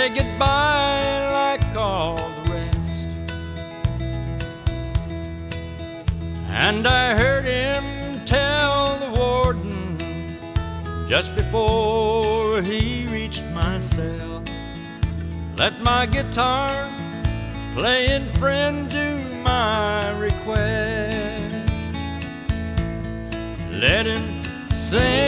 say goodbye like all the rest. And I heard him tell the warden just before he reached my cell, let my guitar playing friend do my request. Let him sing